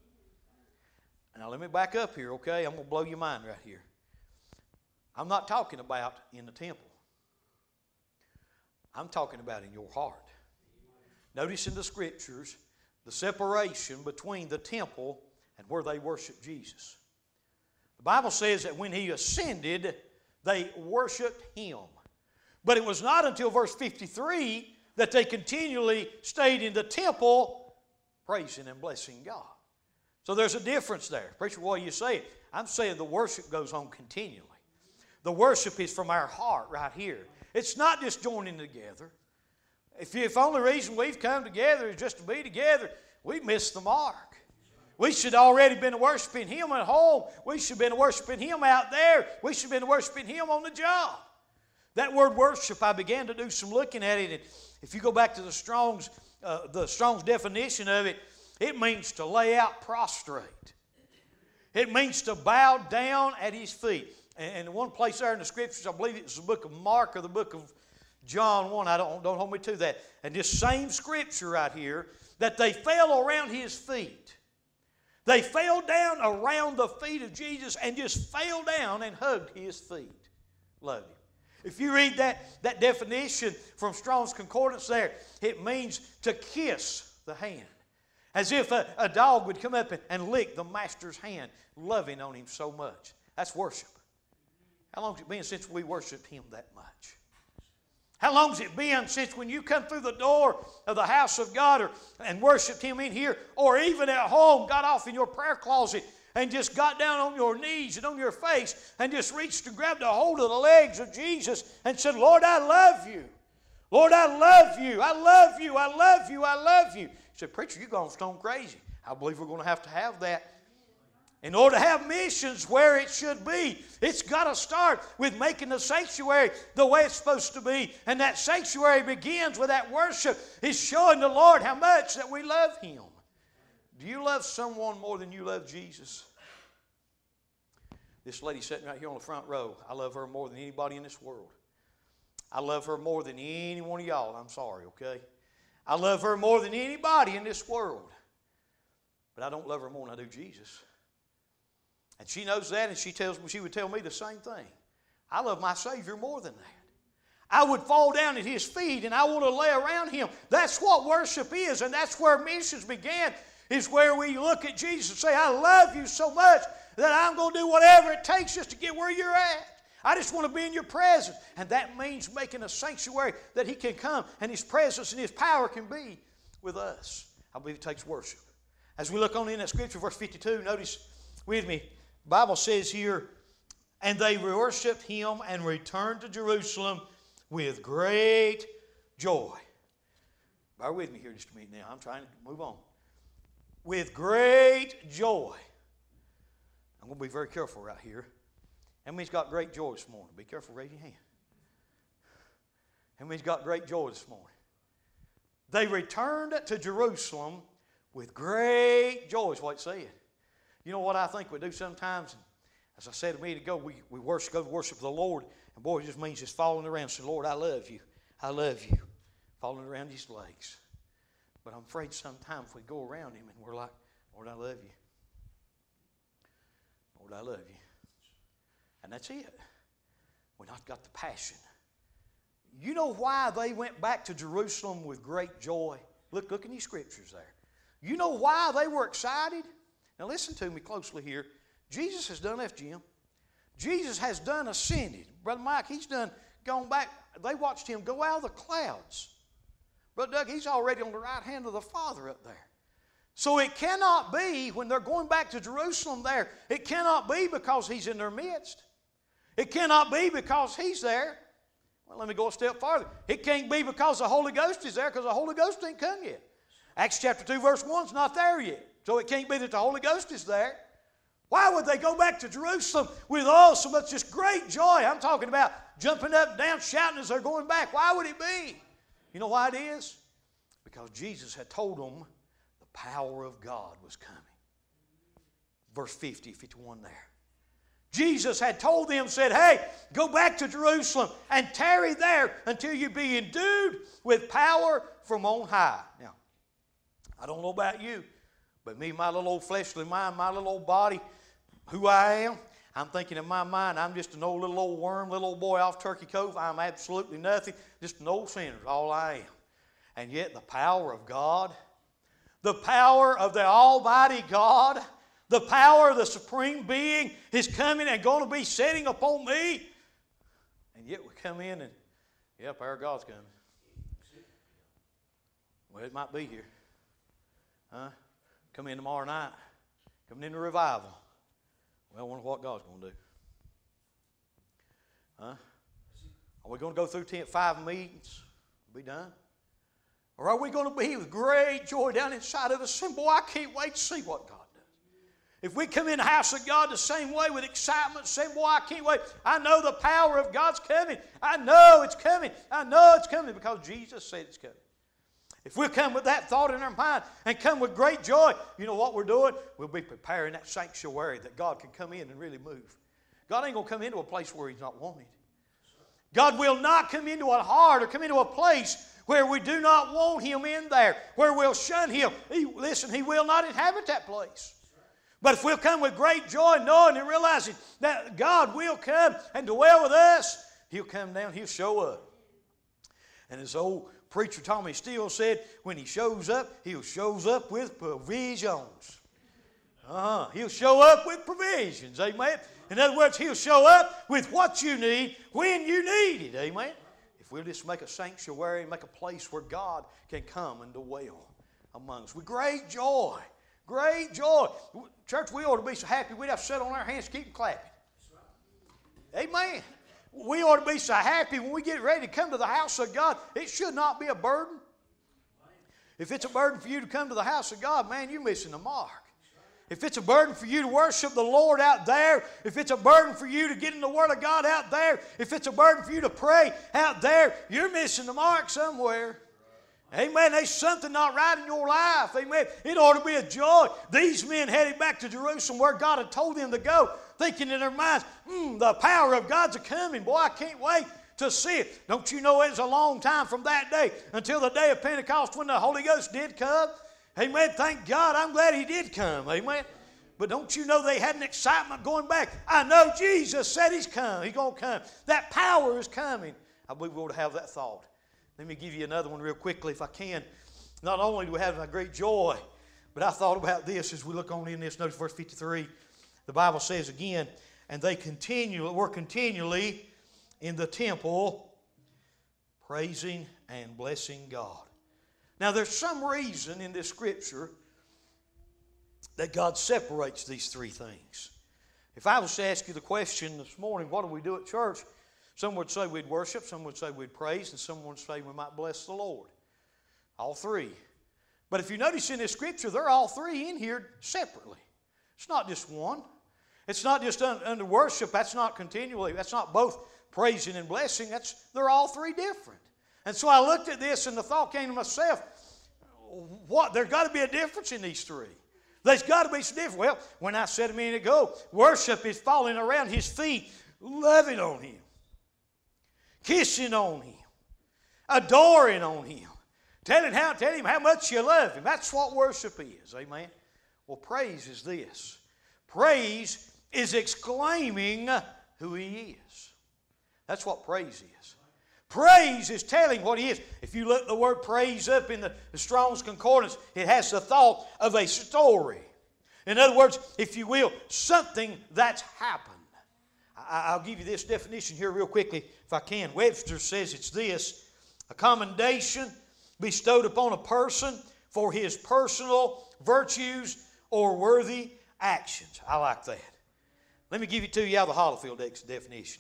Now let me back up here, okay? I'm going to blow your mind right here. I'm not talking about in the temple. I'm talking about in your heart. Notice in the Scriptures the separation between the temple and where they worshiped Jesus. The Bible says that when He ascended, they worshiped Him. But it was not until verse fifty-three that they continually stayed in the temple praising and blessing God. So there's a difference there. Preacher, what do you say? I'm saying the worship goes on continually. The worship is from our heart right here. It's not just joining together. If, you, if the only reason we've come together is just to be together, we've missed the mark. We should already been worshiping Him at home. We should have been worshiping Him out there. We should have been worshiping Him on the job. That word worship, I began to do some looking at it. And if you go back to the Strong's, uh, the Strong's definition of it, it means to lay out prostrate. It means to bow down at His feet. And one place there in the Scriptures, I believe it's the book of Mark or the book of John one. I don't, don't hold me to that. And this same Scripture right here, that they fell around His feet. They fell down around the feet of Jesus and just fell down and hugged His feet. Loved Him. If you read that, that definition from Strong's Concordance there, it means to kiss the hand. As if a, a dog would come up and, and lick the master's hand, loving on him so much. That's worship. How long has it been since we worshiped Him that much? How long has it been since when you come through the door of the house of God or, and worshiped Him in here, or even at home, got off in your prayer closet and just got down on your knees and on your face and just reached to grab the hold of the legs of Jesus and said, Lord, I love You. Lord, I love You. I love You. I love You. I love You. He said, preacher, you're going stone crazy. I believe we're going to have to have that. In order to have missions where it should be, it's got to start with making the sanctuary the way it's supposed to be. And that sanctuary begins with that worship. It's showing the Lord how much that we love Him. Do you love someone more than you love Jesus? This lady sitting right here on the front row, I love her more than anybody in this world. I love her more than any one of y'all. I'm sorry, okay? I love her more than anybody in this world. But I don't love her more than I do Jesus. And she knows that, and she tells me, she would tell me the same thing. I love my Savior more than that. I would fall down at His feet, and I want to lay around Him. That's what worship is, and that's where missions began, is where we look at Jesus and say, I love You so much, that I'm going to do whatever it takes just to get where you're at. I just want to be in your presence. And that means making a sanctuary that He can come and His presence and His power can be with us. I believe it takes worship. As we look on in that scripture, verse fifty-two, notice with me, the Bible says here, and they worshiped Him and returned to Jerusalem with great joy. Bear with me here just a minute now. I'm trying to move on. With great joy. I'm going to be very careful right here. How many's got great joy this morning? Be careful, raise your hand. How many's got great joy this morning? They returned to Jerusalem with great joy, is what it said. You know what I think we do sometimes? As I said a minute ago, we, we worship, go to worship the Lord, and boy, it just means just falling around and saying, Lord, I love you. I love you. Falling around His legs. But I'm afraid sometimes we go around Him and we're like, Lord, I love you. Lord, I love you. And that's it. We've not got the passion. You know why they went back to Jerusalem with great joy? Look, look in these scriptures there. You know why they were excited? Now listen to me closely here. Jesus has done left Jim. Jesus has done ascended. Brother Mike, He's done gone back. They watched Him go out of the clouds. Brother Doug, He's already on the right hand of the Father up there. So it cannot be, when they're going back to Jerusalem there, it cannot be because He's in their midst. It cannot be because He's there. Well, let me go a step farther. It can't be because the Holy Ghost is there, because the Holy Ghost ain't come yet. Acts chapter two verse one is not there yet. So it can't be that the Holy Ghost is there. Why would they go back to Jerusalem with oh so much just great joy? I'm talking about jumping up and down, shouting as they're going back. Why would it be? You know why it is? Because Jesus had told them the power of God was coming. Verse fifty, fifty-one there. Jesus had told them, said, hey, go back to Jerusalem and tarry there until you be endued with power from on high. Now, I don't know about you, but me, my little old fleshly mind, my little old body, who I am, I'm thinking in my mind, I'm just an old little old worm, little old boy off Turkey Cove. I'm absolutely nothing, just an old sinner, all I am. And yet the power of God, the power of the Almighty God, the power of the Supreme Being is coming and going to be setting upon me. And yet we come in and, yeah, power of God's coming. Well, it might be here. Huh? Come in tomorrow night. Coming into revival. Well, I wonder what God's going to do. Huh? Are we going to go through ten, five meetings? Be done? Or are we going to be with great joy down inside of us? And boy, I can't wait to see what God does. If we come in the house of God the same way with excitement, saying, boy, I can't wait. I know the power of God's coming. I know it's coming. I know it's coming because Jesus said it's coming. If we'll come with that thought in our mind and come with great joy, you know what we're doing? We'll be preparing that sanctuary that God can come in and really move. God ain't going to come into a place where He's not wanted. God will not come into a heart or come into a place where we do not want Him in there, where we'll shun Him. He, listen, He will not inhabit that place. But if we'll come with great joy, knowing and realizing that God will come and dwell with us, He'll come down, He'll show up. And as old preacher Tommy Steele said, when He shows up, He'll shows up with provisions. Uh-huh. He'll show up with provisions, amen? In other words, He'll show up with what you need when you need it, amen? If we'll just make a sanctuary and make a place where God can come and dwell among us with great joy, great joy. Church, we ought to be so happy we'd have to sit on our hands and keep clapping. Amen. We ought to be so happy when we get ready to come to the house of God. It should not be a burden. If it's a burden for you to come to the house of God, man, you're missing the mark. If it's a burden for you to worship the Lord out there, if it's a burden for you to get in the Word of God out there, if it's a burden for you to pray out there, you're missing the mark somewhere. Amen. There's something not right in your life. Amen. It ought to be a joy. These men headed back to Jerusalem where God had told them to go, thinking in their minds, hmm, the power of God's a-coming. Boy, I can't wait to see it. Don't you know it's a long time from that day until the day of Pentecost when the Holy Ghost did come? Amen. Thank God. I'm glad He did come. Amen. But don't you know they had an excitement going back? I know Jesus said He's come. He's going to come. That power is coming. I believe we ought to have that thought. Let me give you another one real quickly if I can. Not only do we have a great joy, but I thought about this as we look on in this. Notice verse fifty-three. The Bible says again, and they continually were continually in the temple praising and blessing God. Now there's some reason in this scripture that God separates these three things. If I was to ask you the question this morning, what do we do at church? Some would say we'd worship, some would say we'd praise, and some would say we might bless the Lord. All three. But if you notice in this scripture, they're all three in here separately. It's not just one. It's not just under worship. That's not continually. That's not both praising and blessing. That's, they're all three different. And so I looked at this and the thought came to myself, what? There's got to be a difference in these three. There's got to be some difference. Well, when I said a minute ago, worship is falling around His feet, loving on Him, kissing on Him, adoring on Him, telling, how, telling Him how much you love Him. That's what worship is. Amen. Well, praise is this. Praise is exclaiming who He is. That's what praise is. Praise is telling what He is. If you look the word praise up in the, the Strong's Concordance, it has the thought of a story. In other words, if you will, something that's happened. I, I'll give you this definition here real quickly if I can. Webster says it's this: a commendation bestowed upon a person for his personal virtues or worthy actions. I like that. Let me give you to you out of the Hollifield definition.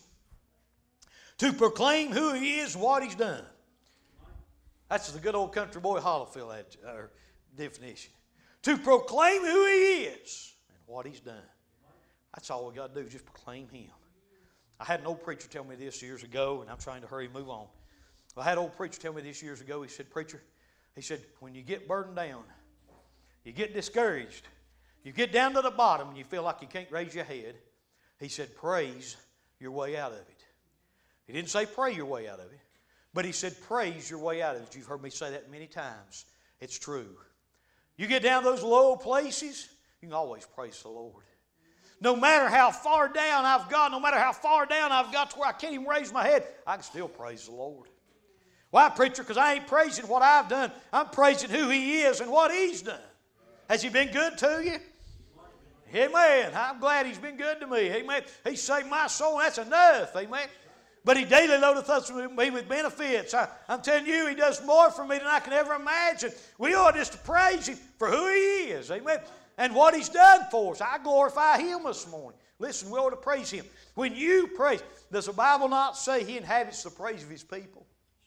To proclaim who He is and what He's done. That's the good old country boy Hollifield uh, definition. To proclaim who He is and what He's done. That's all we got to do, just proclaim Him. I had an old preacher tell me this years ago, and I'm trying to hurry and move on. I had an old preacher tell me this years ago. He said, preacher, he said, when you get burdened down, you get discouraged, you get down to the bottom and you feel like you can't raise your head, he said, praise your way out of it. He didn't say pray your way out of it, but he said praise your way out of it. You've heard me say that many times. It's true. You get down those low places, you can always praise the Lord. No matter how far down I've got, no matter how far down I've got to where I can't even raise my head, I can still praise the Lord. Why, preacher? Because I ain't praising what I've done. I'm praising who He is and what He's done. Has He been good to you? Amen. I'm glad He's been good to me. Amen. He saved my soul. That's enough. Amen. But He daily loadeth us me with benefits. I, I'm telling you, He does more for me than I can ever imagine. We ought just to praise Him for who He is. Amen. And what He's done for us. I glorify Him this morning. Listen, we ought to praise Him. When you praise, does the Bible not say He inhabits the praise of His people?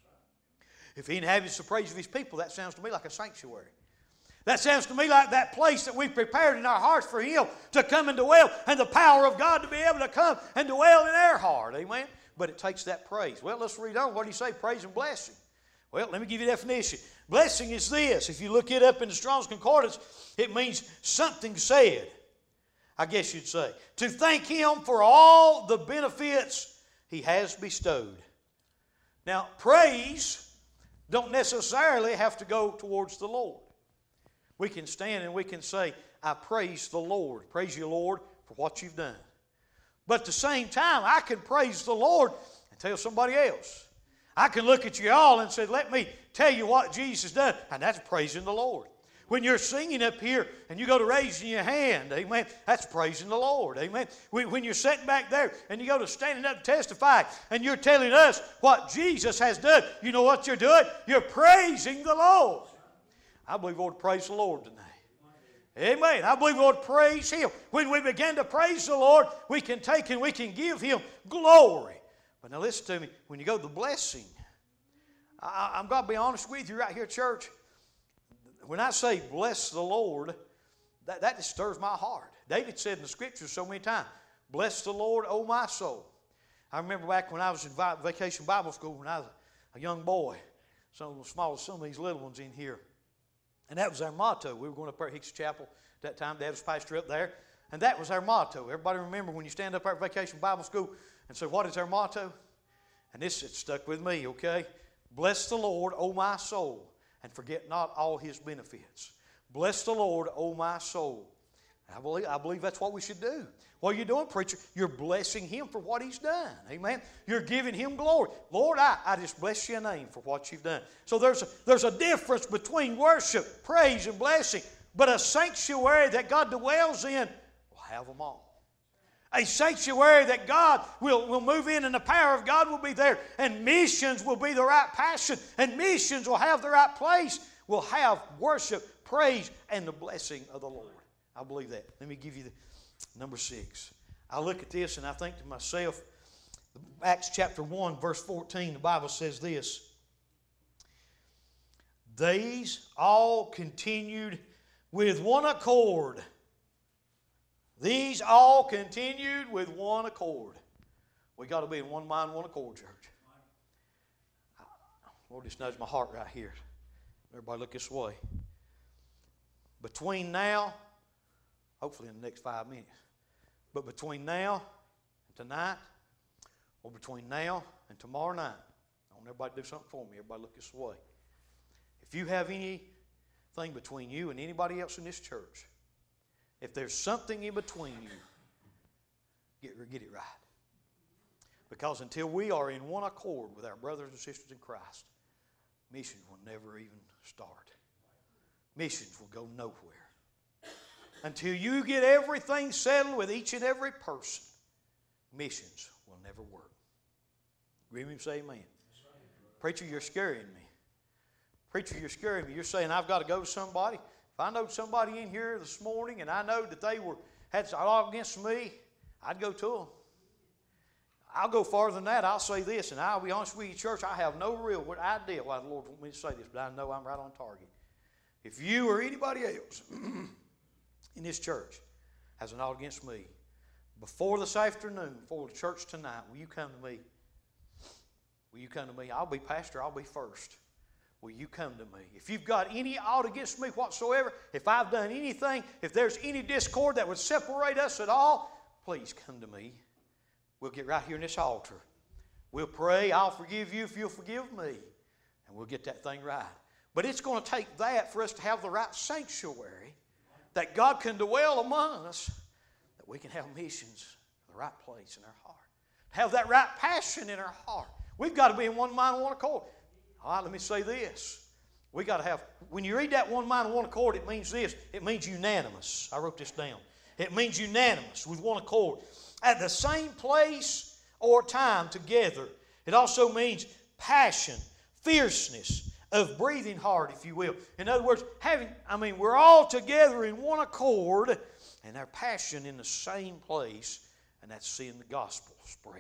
If He inhabits the praise of His people, that sounds to me like a sanctuary. That sounds to me like that place that we've prepared in our hearts for Him to come and dwell, and the power of God to be able to come and dwell in our heart. Amen. But it takes that praise. Well, let's read on. What do you say? Praise and blessing. Well, let me give you a definition. Blessing is this. If you look it up in the Strong's Concordance, it means something said, I guess you'd say. To thank Him for all the benefits He has bestowed. Now, praise don't necessarily have to go towards the Lord. We can stand and we can say, I praise the Lord. Praise you, Lord, for what You've done. But at the same time, I can praise the Lord and tell somebody else. I can look at you all and say, let me tell you what Jesus done. And that's praising the Lord. When you're singing up here and you go to raising your hand, amen, that's praising the Lord, amen. When you're sitting back there and you go to standing up and testify and you're telling us what Jesus has done, you know what you're doing? You're praising the Lord. I believe we ought to praise the Lord tonight. Amen. I believe we ought to praise Him. When we begin to praise the Lord, we can take and we can give Him glory. But now listen to me. When you go to the blessing, I, I'm going to be honest with you right here, church. When I say bless the Lord, that, that just stirs my heart. David said in the Scriptures so many times, bless the Lord, O my soul. I remember back when I was in Vacation Bible School when I was a young boy, some of the smallest, some of these little ones in here. And that was our motto. We were going up there at Hicks Chapel at that time. Dad was pastor up there. And that was our motto. Everybody remember when you stand up there at Vacation Bible School and say, what is our motto? And this it stuck with me, okay? Bless the Lord, O my soul, and forget not all His benefits. Bless the Lord, O my soul. I believe, I believe that's what we should do. What are you doing, preacher? You're blessing Him for what He's done. Amen. You're giving Him glory. Lord, I, I just bless Your name for what You've done. So there's a, there's a difference between worship, praise, and blessing. But a sanctuary that God dwells in will have them all. A sanctuary that God will, will move in and the power of God will be there. And missions will be the right passion. And missions will have the right place. Will have worship, praise, and the blessing of the Lord. I believe that. Let me give you the number six. I look at this and I think to myself, Acts chapter one, verse fourteen, the Bible says this. These all continued with one accord. These all continued with one accord. We got to be in one mind, one accord, church. Lord, just knows my heart right here. Everybody look this way. Between now, hopefully in the next five minutes, but between now and tonight, or between now and tomorrow night, I want everybody to do something for me. Everybody look this way. If you have anything between you and anybody else in this church, if there's something in between you, get, get it right. Because until we are in one accord with our brothers and sisters in Christ, missions will never even start. Missions will go nowhere. Until you get everything settled with each and every person, missions will never work. Agree with me? Say amen. Preacher, you're scaring me. Preacher, you're scaring me. You're saying I've got to go to somebody. If I know somebody in here this morning and I know that they were had a lot against me, I'd go to them. I'll go farther than that. I'll say this, and I'll be honest with you, church, I have no real idea why the Lord wants me to say this, but I know I'm right on target. If you or anybody else in this church has an ought against me, before this afternoon, before the church tonight, will you come to me? Will you come to me? I'll be pastor. I'll be first. Will you come to me? If you've got any ought against me whatsoever, if I've done anything, if there's any discord that would separate us at all, please come to me. We'll get right here in this altar. We'll pray. I'll forgive you if you'll forgive me. And we'll get that thing right. But it's going to take that for us to have the right sanctuary that God can dwell among us, that we can have missions in the right place in our heart. Have that right passion in our heart. We've got to be in one mind and one accord. All right, let me say this. We got to have, when you read that one mind and one accord, it means this. It means unanimous. I wrote this down. It means unanimous with one accord. At the same place or time together. It also means passion, fierceness of breathing hard, if you will. In other words, having, I mean, we're all together in one accord and our passion in the same place, and that's seeing the gospel spread.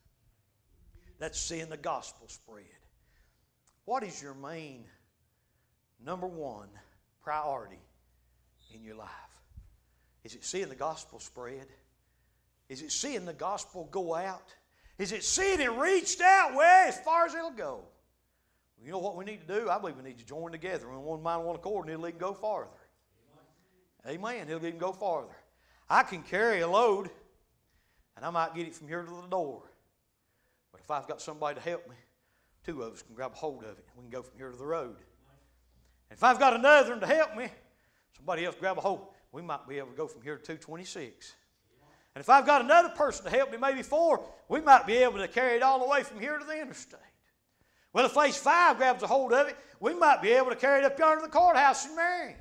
That's seeing the gospel spread. What is your main, number one, priority in your life? Is it seeing the gospel spread? Is it seeing the gospel go out? Is it seeing it reached out way as far as it'll go? Well, you know what we need to do? I believe we need to join together in one mind, one accord, and it'll even go farther. Amen. Amen. It'll even go farther. I can carry a load, and I might get it from here to the door. But if I've got somebody to help me, two of us can grab a hold of it. We can go from here to the road. And if I've got another one to help me, somebody else grab a hold, we might be able to go from here to two twenty-six. And if I've got another person to help me, maybe four, we might be able to carry it all the way from here to the interstate. Well, if phase five grabs a hold of it, we might be able to carry it up yonder to the courthouse in Marion.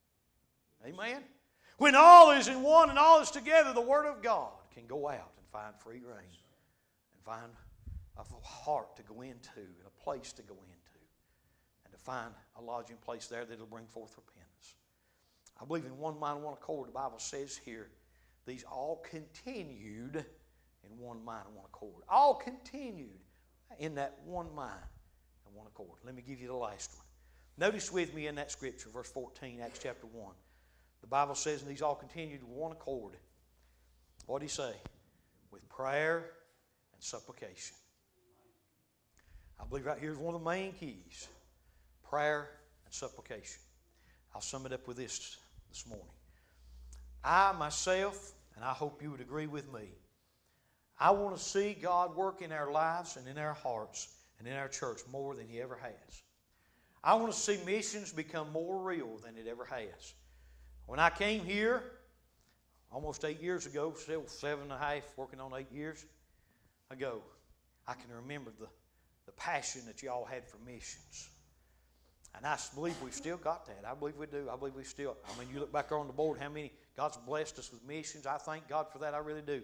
Amen? When all is in one and all is together, the Word of God can go out and find free reign and find a heart to go into and a place to go into and to find a lodging place there that will bring forth repentance. I believe in one mind, one accord. The Bible says here, these all continued in one mind and one accord. All continued in that one mind and one accord. Let me give you the last one. Notice with me in that scripture, verse fourteen, Acts chapter one. The Bible says, and these all continued in one accord. What did he say? With prayer and supplication. I believe right here is one of the main keys. Prayer and supplication. I'll sum it up with this this morning. I myself, and I hope you would agree with me, I want to see God work in our lives and in our hearts and in our church more than He ever has. I want to see missions become more real than it ever has. When I came here, almost eight years ago, still seven and a half, working on eight years ago, I can remember the, the passion that y'all had for missions. And I believe we've still got that. I believe we do. I believe we still, I mean, you look back on the board, how many, God's blessed us with missions. I thank God for that. I really do.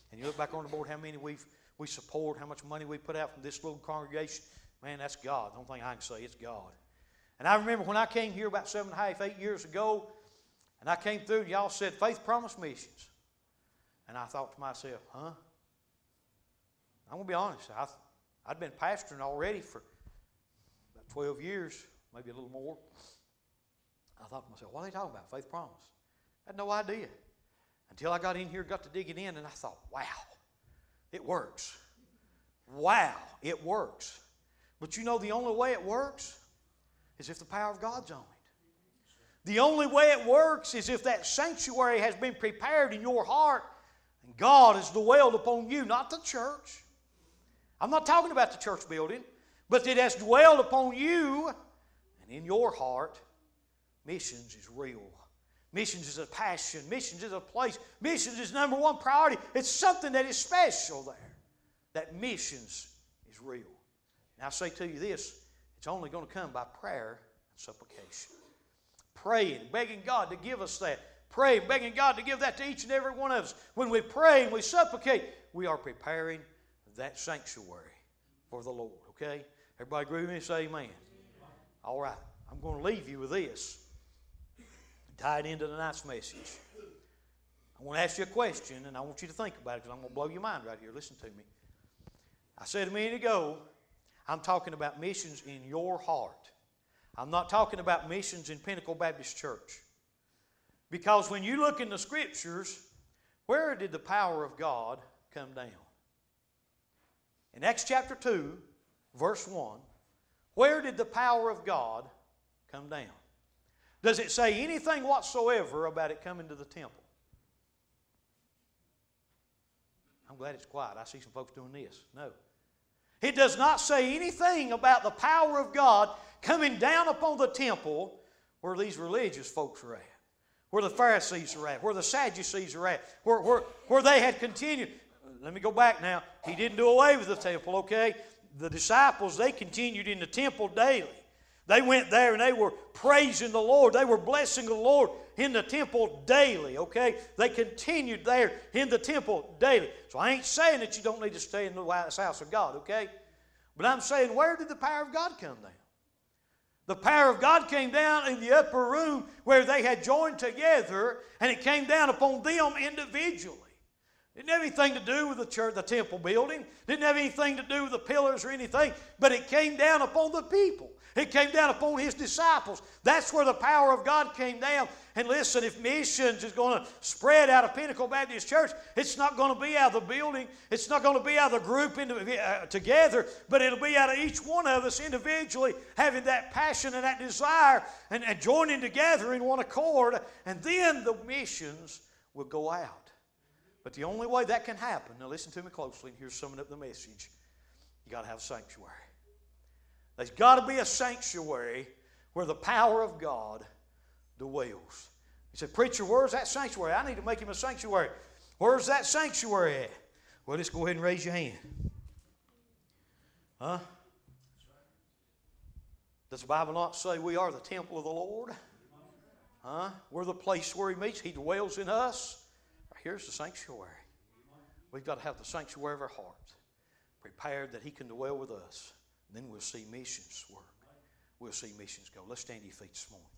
And you look back on the board, how many we've, we support, how much money we put out from this little congregation. Man, that's God. The only thing I can say, it's God. And I remember when I came here about seven and a half, eight years ago, and I came through, and y'all said, Faith Promise Missions. And I thought to myself, huh? I'm going to be honest. I, I'd been pastoring already for about twelve years, maybe a little more. I thought to myself, what are they talking about? Faith Promise. I had no idea. Until I got in here, got to digging in, and I thought, wow, it works. Wow, it works. But you know the only way it works is if the power of God's on it. The only way it works is if that sanctuary has been prepared in your heart and God has dwelled upon you, not the church. I'm not talking about the church building, but it has dwelled upon you and in your heart. Missions is real. Missions is a passion. Missions is a place. Missions is number one priority. It's something that is special there. That missions is real. Now I say to you this, it's only going to come by prayer and supplication. Praying, begging God to give us that. Praying, begging God to give that to each and every one of us. When we pray and we supplicate, we are preparing that sanctuary for the Lord. Okay? Everybody agree with me? Say amen. All right. I'm going to leave you with this. Tie it into tonight's message. I want to ask you a question, and I want you to think about it because I'm going to blow your mind right here. Listen to me. I said a minute ago, I'm talking about missions in your heart. I'm not talking about missions in Pinnacle Baptist Church. Because when you look in the Scriptures, where did the power of God come down? In Acts chapter two, verse one, where did the power of God come down? Does it say anything whatsoever about it coming to the temple? I'm glad it's quiet. I see some folks doing this. No. It does not say anything about the power of God coming down upon the temple where these religious folks are at, where the Pharisees are at, where the Sadducees are at, where, where, where they had continued. Let me go back now. He didn't do away with the temple, okay? The disciples, they continued in the temple daily. They went there and they were praising the Lord. They were blessing the Lord in the temple daily, okay? They continued there in the temple daily. So I ain't saying that you don't need to stay in the house of God, okay? But I'm saying, where did the power of God come down? The power of God came down in the upper room where they had joined together, and it came down upon them individually. Didn't have anything to do with the church, the temple building. Didn't have anything to do with the pillars or anything. But it came down upon the people. It came down upon His disciples. That's where the power of God came down. And listen, if missions is going to spread out of Pinnacle Baptist Church, it's not going to be out of the building. It's not going to be out of the group into, uh, together, but it'll be out of each one of us individually having that passion and that desire and, and joining together in one accord. And then the missions will go out. But the only way that can happen, now listen to me closely, and here's summing up the message. You got to have a sanctuary. There's got to be a sanctuary where the power of God dwells. You say, preacher, where's that sanctuary? I need to make him a sanctuary. Where's that sanctuary at? Well, just go ahead and raise your hand. Huh? Does the Bible not say we are the temple of the Lord? Huh? We're the place where He meets. He dwells in us. Here's the sanctuary. We've got to have the sanctuary of our heart prepared that He can dwell with us. And then we'll see missions work. We'll see missions go. Let's stand to your feet this morning.